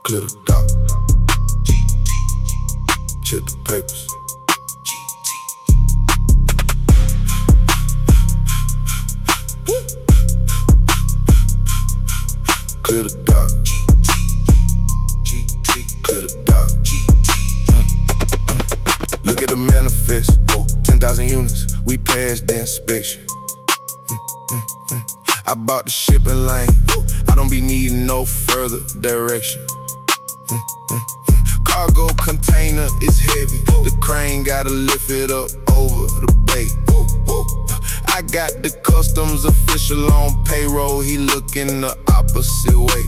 Clear the dock. Check the papers. Clear the dock. Clear the dock. Look at the manifest. 10,000 units, we passed the inspection. I bought the shipping lane. I don't be needing no further direction. Cargo container is heavy. The crane gotta lift it up over the bay. I got the customs official on payroll. He looking the opposite way.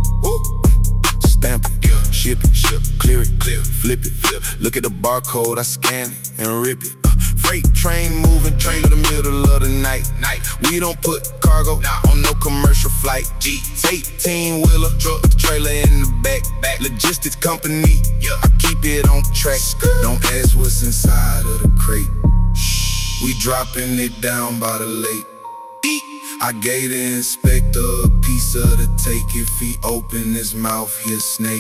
Stamp it, ship it, clear it, flip it. Look at the barcode, I scan it and rip it. Freight train moving, train to the middle of the night. We don't put cargo on no commercial flight. 18-wheeler, truck with the trailer in the back. Logistics company, I keep it on track. Don't ask what's inside of the crate. We dropping it down by the lake. I gave the inspector a piece of the take. If he open his mouth, he'll snake.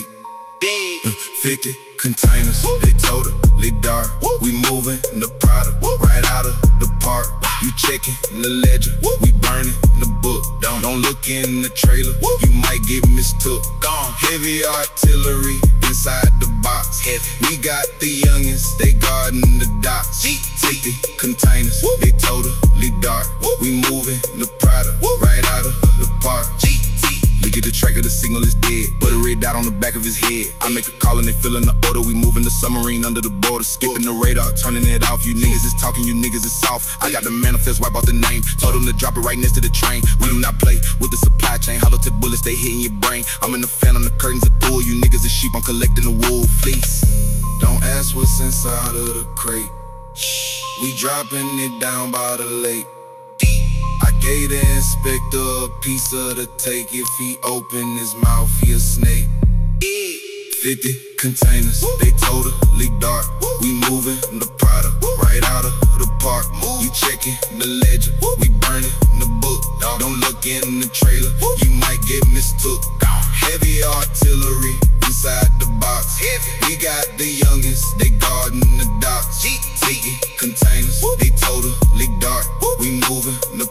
50 containers, they totally dark. We moving the product right out of the park. You checking the ledger, we burning the book. Don't look in the trailer, you might get mistook. Heavy artillery inside the box. We got the youngins, they guarding the docks. 50 containers, they totally dark. We moving the product right out of the park. Look at the tracker, the signal is dead. Put a red dot on the back of his head. I make a call and they fillin' the order. We moving the submarine under the border. Skipping the radar, turning it off. You niggas is talking, you niggas is soft. I got the manifest, wipe out the name. Told them to drop it right next to the train. We do not play with the supply chain. Hollow tip bullets, they hitting your brain. I'm in the fan, on the curtains are full. You niggas is sheep, I'm collecting the wool fleece. Don't ask what's inside of the crate. We dropping it down by the lake. I gave the inspector a piece of the take. If he open his mouth, he'll snake. 50 containers, they totally dark. We moving the product right out of the park. You checking the ledger, we burning the book. Don't look in the trailer, you might get mistook. Heavy artillery inside the box. We got the youngins, they guarding the docks. 50 containers, they totally dark. We moving the